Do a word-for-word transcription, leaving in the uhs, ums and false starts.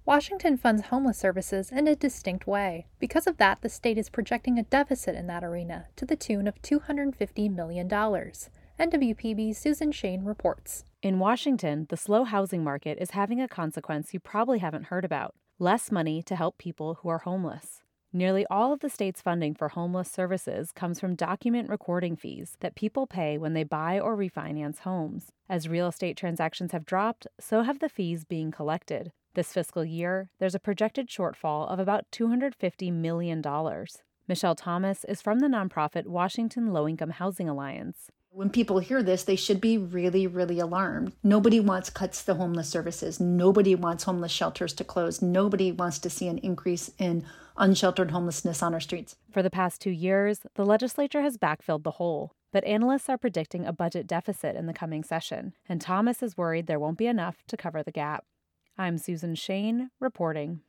Washington funds homeless services in a distinct way. Because of that, the state is projecting a deficit in that arena to the tune of two hundred fifty million dollars. N W P B's Susan Shane reports. In Washington, the slow housing market is having a consequence you probably haven't heard about: less money to help people who are homeless. Nearly all of the state's funding for homeless services comes from document recording fees that people pay when they buy or refinance homes. As real estate transactions have dropped, so have the fees being collected. This fiscal year, there's a projected shortfall of about two hundred fifty million dollars. Michelle Thomas is from the nonprofit Washington Low-Income Housing Alliance. When people hear this, they should be really, really alarmed. Nobody wants cuts to homeless services. Nobody wants homeless shelters to close. Nobody wants to see an increase in unsheltered homelessness on our streets. For the past two years, the legislature has backfilled the hole, but analysts are predicting a budget deficit in the coming session, and Thomas is worried there won't be enough to cover the gap. I'm Susan Shane, reporting.